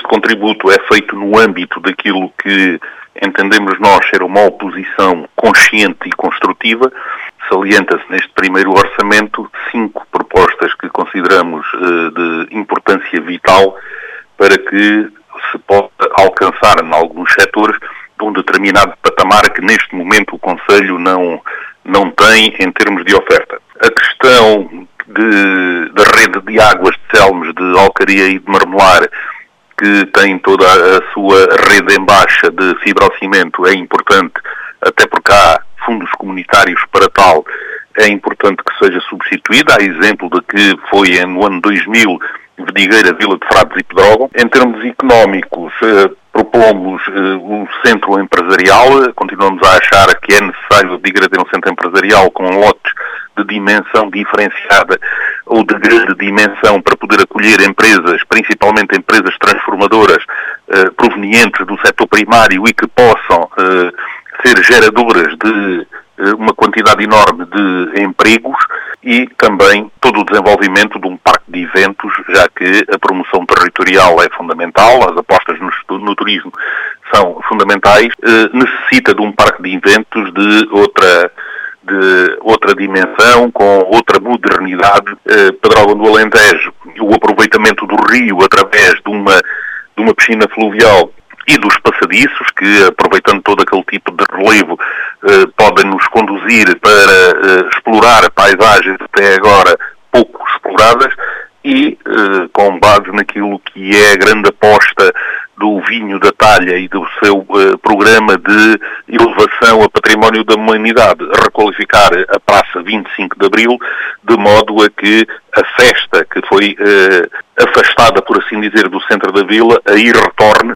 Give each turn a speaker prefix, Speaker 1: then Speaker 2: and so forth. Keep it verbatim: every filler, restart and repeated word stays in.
Speaker 1: contributo é feito no âmbito daquilo que entendemos nós ser uma oposição consciente e construtiva. Salienta-se neste primeiro orçamento cinco propostas que consideramos uh, de importância vital para que se possa alcançar em alguns setores um determinado patamar que neste momento o Conselho não, não tem em termos de oferta. A questão de, da rede de águas de Selmes, de Alcaria e de Marmelar, que tem toda a sua rede em baixa de fibrocimento, é importante, até porque há fundos comunitários para tal, é importante que seja substituída. Há exemplo de que foi no ano dois mil, Vedigueira, Vila de Frades e Pedrógão. Em termos económicos, eh, propomos eh, um centro empresarial. Continuamos a achar que é necessário a Vedigueira ter um centro empresarial com lotes de dimensão diferenciada ou de grande dimensão para poder acolher empresas, principalmente empresas transformadoras eh, provenientes do setor primário e que possam eh, ser geradoras de eh, uma quantidade enorme de empregos, e também todo o desenvolvimento de um parque de eventos, já que a promoção territorial é fundamental, as apostas no, no turismo são fundamentais, eh, necessita de um parque de eventos de outra de outra dimensão, com outra modernidade. Eh, Pedrógão do Alentejo, o aproveitamento do rio através de uma, de uma piscina fluvial e dos passadiços, que, aproveitando todo aquele tipo de relevo, eh, podem nos conduzir para eh, explorar paisagens até agora pouco exploradas, e eh, com base naquilo que é a grande aposta do vinho da Talha e do seu uh, programa de elevação a património da humanidade, requalificar a Praça vinte e cinco de Abril, de modo a que a festa que foi uh, afastada, por assim dizer, do centro da vila, aí retorne